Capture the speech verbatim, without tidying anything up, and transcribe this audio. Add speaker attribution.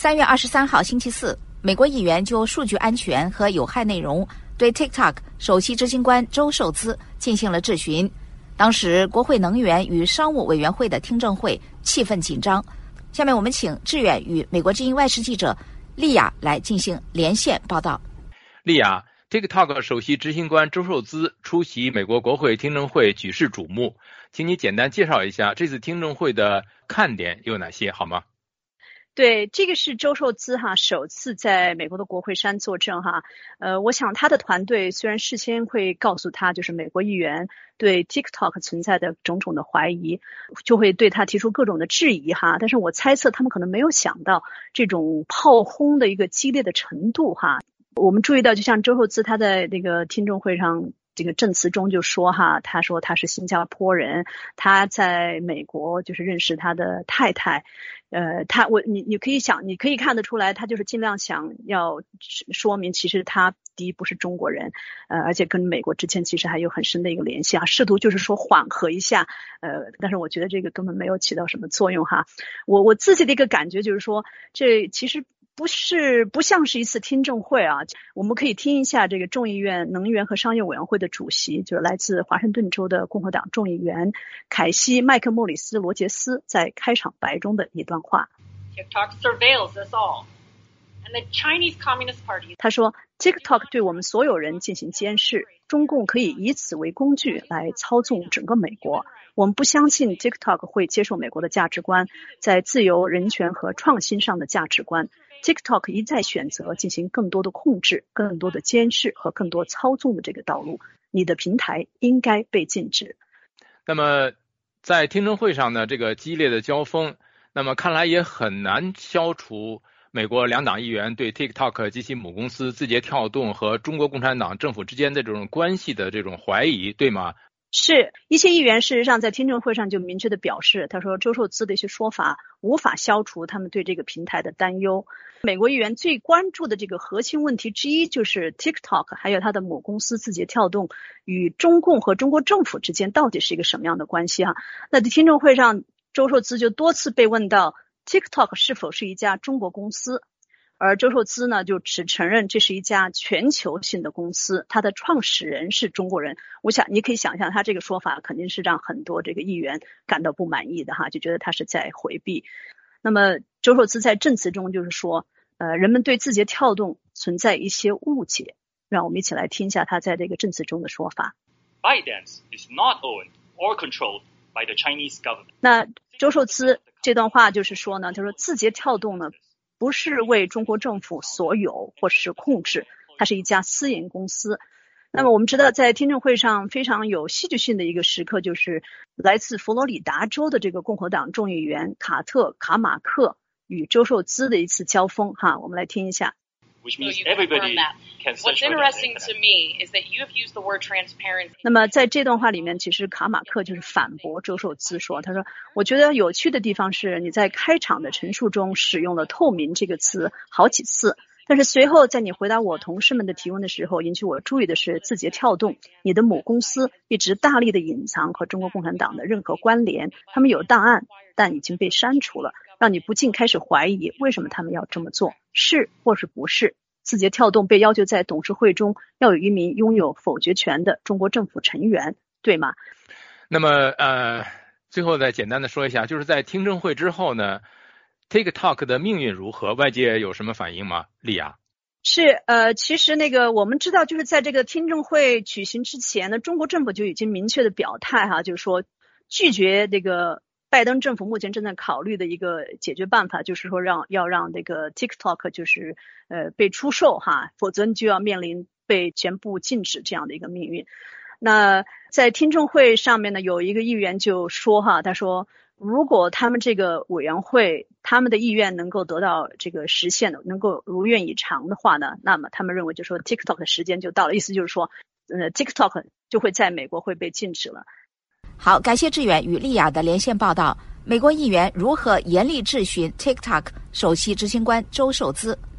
Speaker 1: 三月二十三号星期四，美国议员就数据安全和有害内容对 TikTok 首席执行官周受资进行了质询。当时国会能源与商务委员会的听证会气氛紧张。下面我们请志远与美国之音外事记者丽亚来进行连线报道。
Speaker 2: 丽亚， TikTok 首席执行官周受资出席美国国会听证会举世瞩目，请你简单介绍一下这次听证会的看点有哪些好吗？
Speaker 3: 对，这个是周受资哈首次在美国的国会山作证哈，呃，我想他的团队虽然事先会告诉他，就是美国议员对 TikTok 存在的种种的怀疑，就会对他提出各种的质疑哈，但是我猜测他们可能没有想到这种炮轰的一个激烈的程度哈。我们注意到，就像周受资他在那个听证会上这个证词中就说哈，他说他是新加坡人，他在美国就是认识他的太太，呃，他我你你可以想，你可以看得出来，他就是尽量想要说明，其实他第一不是中国人，呃，而且跟美国之间其实还有很深的一个联系啊，试图就是说缓和一下，呃，但是我觉得这个根本没有起到什么作用哈。我我自己的一个感觉就是说，这其实不是不像是一次听证会啊，我们可以听一下这个众议院能源和商业委员会的主席，就是来自华盛顿州的共和党众议员凯西·麦克莫里斯·罗杰斯在开场白中的一段话。
Speaker 4: TikTok surveils us all, and the Chinese Communist Party.
Speaker 3: 他说 ，TikTok 对我们所有人进行监视，中共可以以此为工具来操纵整个美国。我们不相信 TikTok 会接受美国的价值观，在自由、人权和创新上的价值观。TikTok 一再选择进行更多的控制、更多的监视和更多操纵的这个道路。你的平台应该被禁止。
Speaker 2: 那么在听证会上呢，这个激烈的交锋，那么看来也很难消除美国两党议员对 TikTok 及其母公司字节跳动和中国共产党政府之间的这种关系的这种怀疑，对吗？
Speaker 3: 是，一些议员事实上在听证会上就明确的表示，他说周受资的一些说法无法消除他们对这个平台的担忧。美国议员最关注的这个核心问题之一就是 TikTok 还有他的母公司字节跳动与中共和中国政府之间到底是一个什么样的关系啊？那在听证会上，周受资就多次被问到 TikTok 是否是一家中国公司。而周受资呢，就只承认这是一家全球性的公司，它的创始人是中国人。我想你可以想象，他这个说法肯定是让很多这个议员感到不满意的哈，就觉得他是在回避。那么周受资在证词中就是说，呃，人们对字节跳动存在一些误解，让我们一起来听一下他在这个证词中的说法。
Speaker 5: ByteDance is not owned or controlled by the Chinese government.
Speaker 3: 那周受资这段话就是说呢，他说字节跳动呢，不是为中国政府所有或是控制，它是一家私营公司。那么我们知道在听证会上非常有戏剧性的一个时刻，就是来自佛罗里达州的这个共和党众议员卡特·卡马克与周受资的一次交锋哈，我们来听一下。
Speaker 5: Which means everybody can search
Speaker 4: What's interesting to me is that you have used the word transparency.
Speaker 3: 那么在这段话里面，其实卡马克就是反驳周受资说，他说我觉得有趣的地方是你在开场的陈述中使用了透明这个词好几次，但是随后在你回答我同事们的提问的时候，引起我注意的是字节跳动你的母公司一直大力的隐藏和中国共产党的任何关联，他们有档案但已经被删除了，让你不禁开始怀疑为什么他们要这么做，是或是不是。字节跳动被要求在董事会中要有一名拥有否决权的中国政府成员，对吗？
Speaker 2: 那么呃，最后再简单的说一下，就是在听证会之后呢 TikTok 的命运如何？外界有什么反应吗？丽亚。
Speaker 3: 是呃，其实那个我们知道，就是在这个听证会举行之前呢，中国政府就已经明确的表态哈，就是说拒绝这个拜登政府目前正在考虑的一个解决办法，就是说让要让这个 TikTok 就是呃被出售哈，否则你就要面临被全部禁止这样的一个命运。那在听证会上面呢，有一个议员就说哈，他说如果他们这个委员会他们的意愿能够得到这个实现的，能够如愿以偿的话呢，那么他们认为就说 TikTok 的时间就到了，意思就是说呃 TikTok 就会在美国会被禁止了。
Speaker 1: 好，感谢志远与丽亚的连线报道。美国议员如何严厉质询 TikTok 首席执行官周受资？